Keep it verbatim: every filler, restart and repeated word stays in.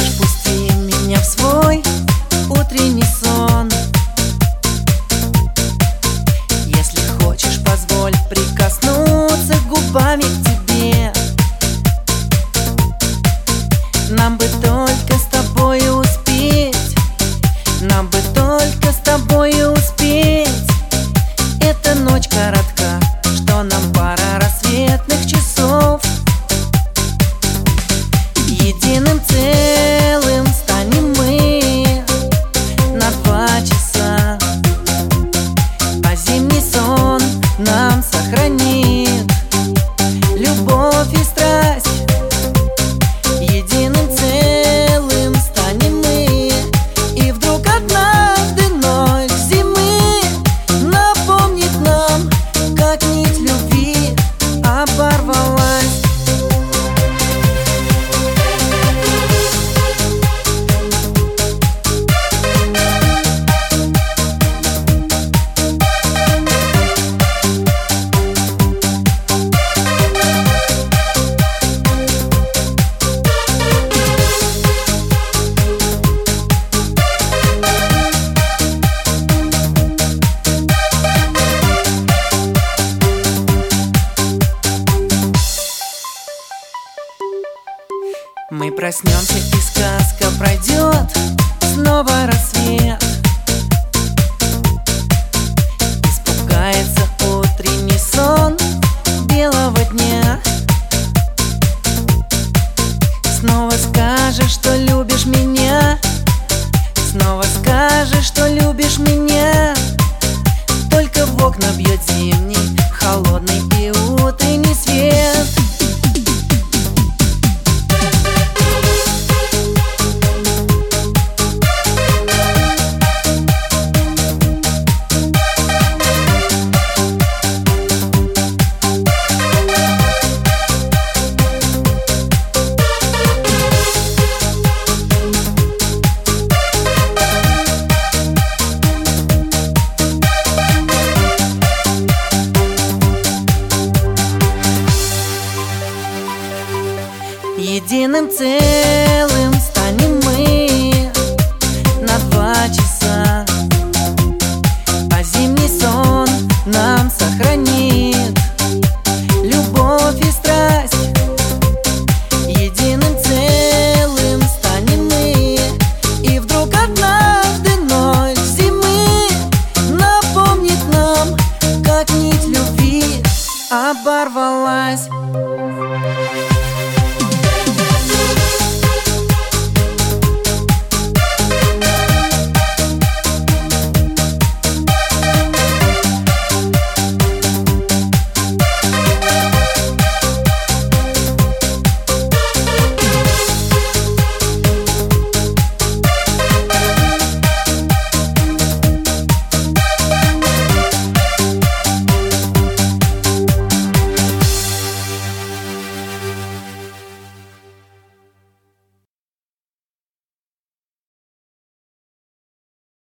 хочешь, пусти меня в свой утренний сон. Если хочешь, позволь прикоснуться губами к тебе. Нам бы только с тобой успеть, нам бы только с тобой успеть. Эта ночь коротка, что нам пара рассветных часов. Единым целым станем мы на два часа, а зимний сон нам сохранит любовь и страсть. Единым целым станем мы, и вдруг однажды ночь зимы напомнит нам, как нить любви оборвалась. Мы проснемся, и сказка пройдет, снова рассвет.